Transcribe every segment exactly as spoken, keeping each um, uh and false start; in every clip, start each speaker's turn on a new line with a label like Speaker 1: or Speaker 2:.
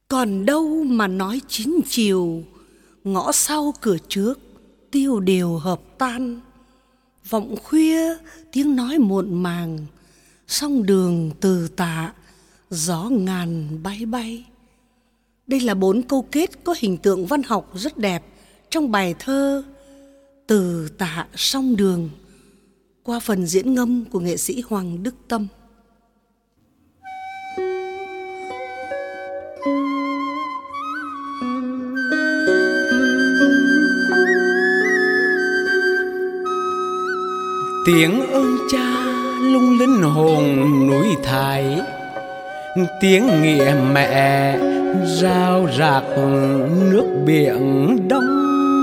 Speaker 1: Còn đâu mà nói chín chiều, ngõ sau cửa trước tiêu điều hợp tan. Vọng khuya tiếng nói muộn màng, song đường từ tạ gió ngàn bay bay. Đây là bốn câu kết có hình tượng văn học rất đẹp trong bài thơ Từ tạ song đường, qua phần diễn ngâm của nghệ sĩ Hoàng Đức Tâm.
Speaker 2: Tiếng ơn cha lung linh hồn núi Thái, tiếng nghĩa mẹ rao rạc nước biển Đông.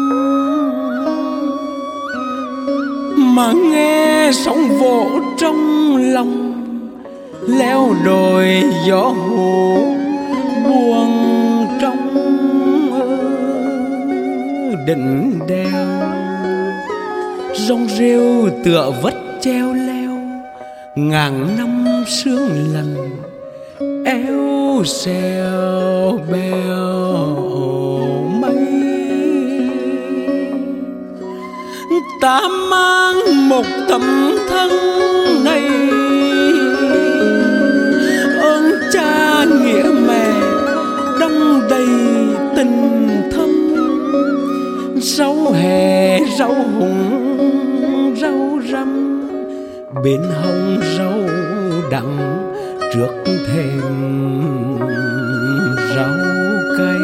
Speaker 2: Mà nghe sóng vỗ trong lòng, leo đồi gió hồ buông trong đỉnh đèo. Rong rêu tựa vất treo leo, ngàn năm sương lần eo xèo bèo mây. Ta mang một tấm thân này, ơn cha nghĩa mẹ đong đầy tình thâm. Rau hè rau hùng rau răm, bên hông rau đặng trước thềm rau cây.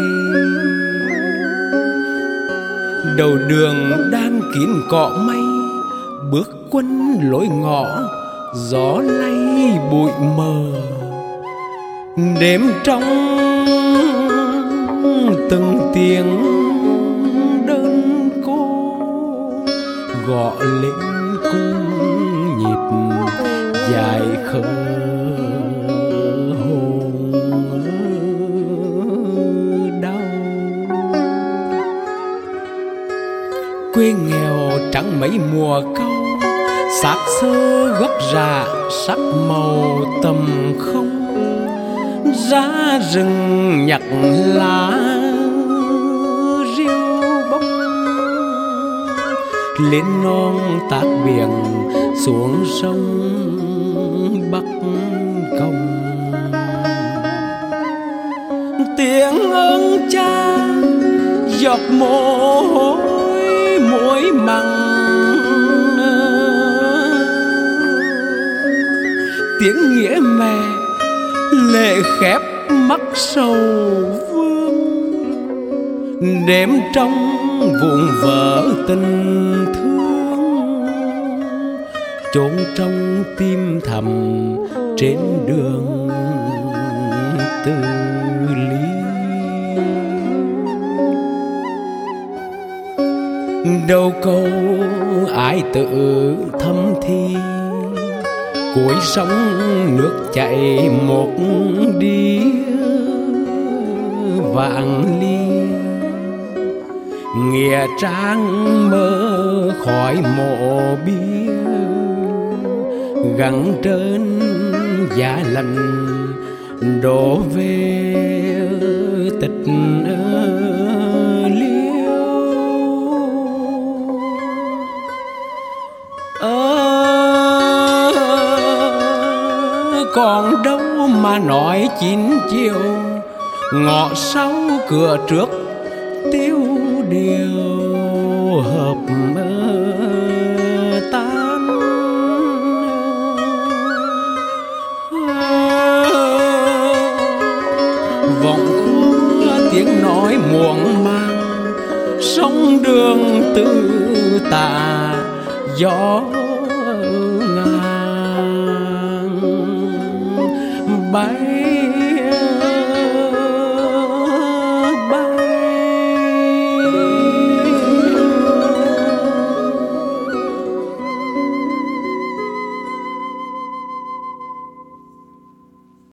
Speaker 2: Đầu đường đang kín cỏ mây, bước quân lối ngõ gió lay bụi mờ. Đêm trong từng tiếng đơn cô gõ lên cung nhịp dài khờ hồn đau. Quê nghèo trắng mấy mùa câu, xác xơ gốc rạ sắc màu tầm không. Ra rừng nhặt lá riêu bông, lên non tát biển xuống sông Bắc Công. Tiếng ơn cha giọt mồ hôi muối mặn, tiếng nghĩa mẹ lệ khép mắt sầu vương. Đêm trong vụn vỡ tình thương, chôn trong tim thầm trên đường Từ Lý. Đâu câu ai tự thâm thi, cuối sông nước chảy một đi vạn ly. Nghĩa trang mơ khỏi mộ bia, gắn trên giá lạnh đổ về tịch liêu. Còn đâu mà nói chín chiều, ngõ sau cửa trước tiêu điều hợp tan. Vọng khua tiếng nói muộn màng, sông đường từ tạ gió ngàn bay.